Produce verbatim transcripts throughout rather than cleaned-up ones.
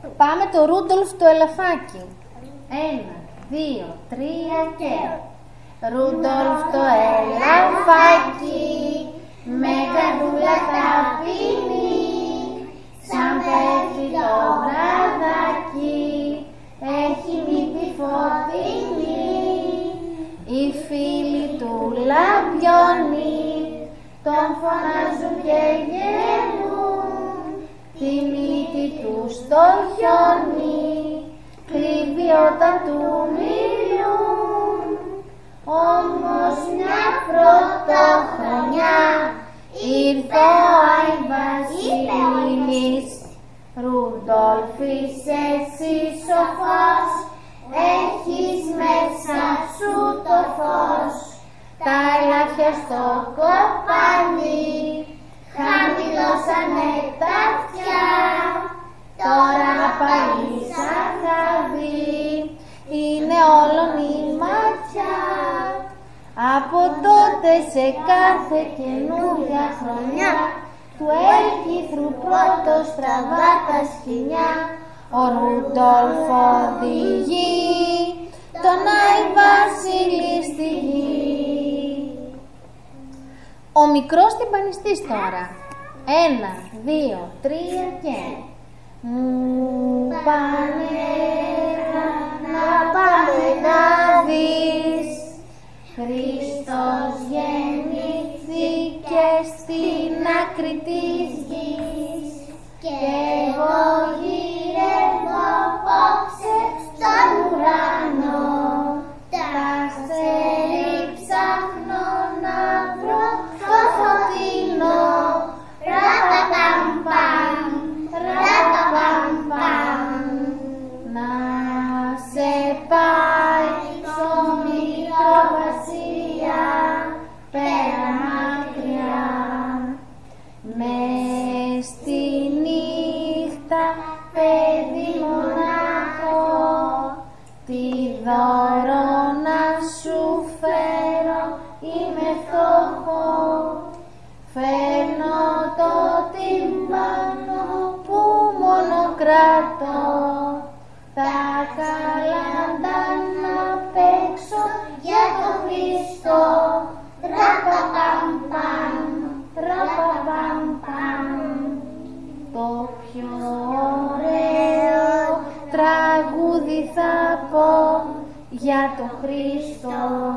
Πάμε το Ρούντολφ το ελαφάκι. Ένα, δύο, τρία και... Ρούντολφ το ελαφάκι, με καρδούλα ταπεινή, σαν πέφτει το βραδάκι, έχει μύτη φωτεινή. Οι φίλοι του λαμπιώνει, τον φωνάζουν και γελούν, τη μύτη του στο χιόνι κρύβει όταν του μιλούν. Όμως μια πρωτοχρονιά ήρθε ο Άι Βασίλης. Ρούντολφ είσαι εσύ σοφός, έχεις μέσα σου το φως. Τα ελάφια στο κοπάνι χαμηλώσανε τα αυτιά, τώρα πάλι σαν χαδί είναι όλον η ματιά. Από τότε σε κάθε καινούρια χρονιά του Έλκυθρου πρώτος τραβά τα σκοινιά. Ο Ρούντολφ οδηγεί τον Άι Βασίλη στη γη. Ο μικρός τυμπανιστής τώρα. Ένα, δύο, τρία και... Μου πάνε να πάμε να δεις, Χριστός γεννήθηκε στην άκρη της γης, και εγώ γυρεύω απόψε στον ουρανό, τα αστέρι ψάχνω να βρω το φωτεινό. Ρα-πα-παμ-παμ, ρα-πα-παμ-παμ, να σε πάει στο μικρό βασιλιά πέρα μακριά. Μες στη νύχτα, παιδί μονάχο, τι δώρο να σου φέρω, είμαι φτωχό. Φέρνω το τύμπανο που μόνο κρατώ, τα καλάντα να παίξω για τον Χριστό. Ρα-πα-παμ-παμ, ρα-πα-παμ-παμ, το πιο ωραίο τραγούδι θα πω για τον Χριστό.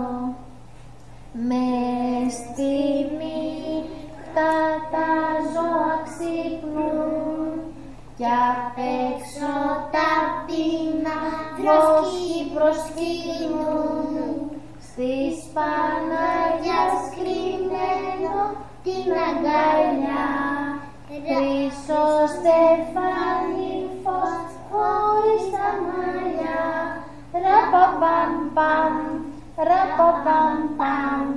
Μες στη νύχτα τα ζώα ξυπνούν, κι απ' έξω τα πτηνά βρόσκοι προσκυνούν. Στις Παναγιάς κρυμμένο την αγκαλιά, χρυσό στεφάνι φως χωρίς τα μαλλιά. Ρα-πα-παμ-παμ, ρα-πα-παμ-παμ,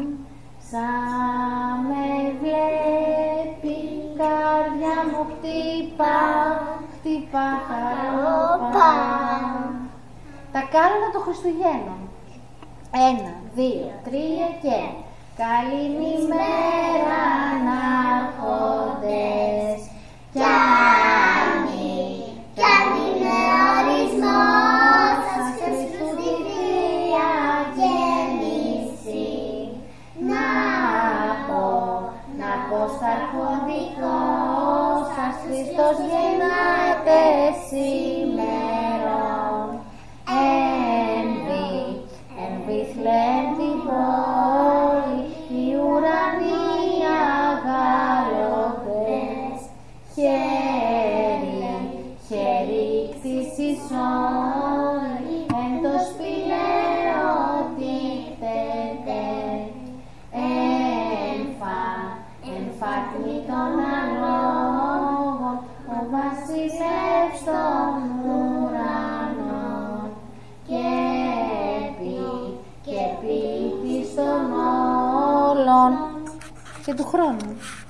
σαν με βλέπει καρδιά μου χτυπά, χτυπά χαρόπα. Τα κάλανα των Χριστουγέννων. Ένα, δύο, τρία και... Καληνημέρα ανάρχοντες, κι αν κι αν είναι ορισμός σας Χριστού τη Θεία Γέννηση, να πω, να πω στα αρχοντικό σας Χριστός γεννάται σήμερον. Εν βι, εν Βηθλεέμ την πόλη, οι ουρανοί αγαλωτές, χέρι, χέρι κτήσεις όλοι, εν το σπηλαίο τίθεται. Εν φα, εν φάκνη των αλόγων, ο βασιλεύς των ουρανών, και πει, και ποιητής των όλων και του χρόνου.